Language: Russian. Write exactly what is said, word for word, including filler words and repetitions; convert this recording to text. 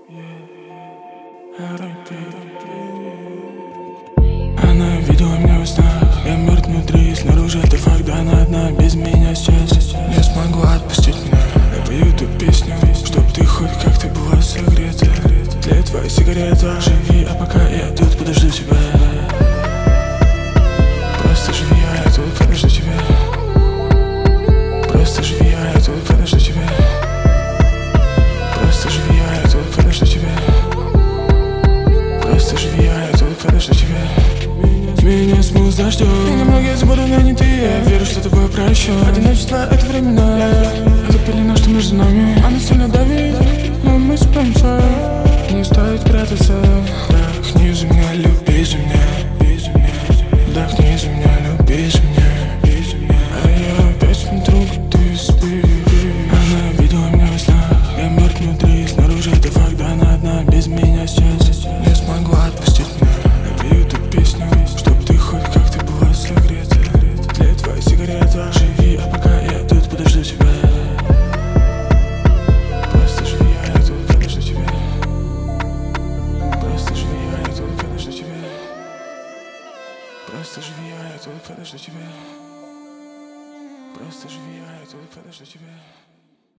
Она видела меня во снах. Я мертв внутри, снаружи это факт. Да она одна, без меня сейчас не смогу отпустить меня. Я пою эту песню, чтоб ты хоть как-то была согрета. Для твоя сигарета. Живи, а пока я тут подожду тебя. Просто живи, а я тут подожду тебя. Просто живи, а я тут подожду тебя. Просто живи, а я тут подожду тебя. Просто живи, а я тут подожду тебя. Меня смыл дождем. Меня многие забудут, но не ты. Я верю, что тобой прощу. Одиночество — это временно. Это пелена, что между нами. Она сильно давит, но мы справимся. Не стоит прятаться. Вдохни за меня, люби за меня. Вдохни за меня, люби за меня. А я опять смотрю, как ты спишь. Она видела меня во снах. Я мертв внутри, снаружи это факт. Да она одна, без меня сейчас не смогу отпустить меня. Я пою эту песню, чтоб ты хоть как-то была согрета. Для твоя сигарета. Живи, а пока я тут подожду тебя. Просто живи, а я тут подожду тебя. Просто живи, а я тут подожду тебя. Просто живи, а я тут подожду тебя. Просто живи, а я тут подожду тебя.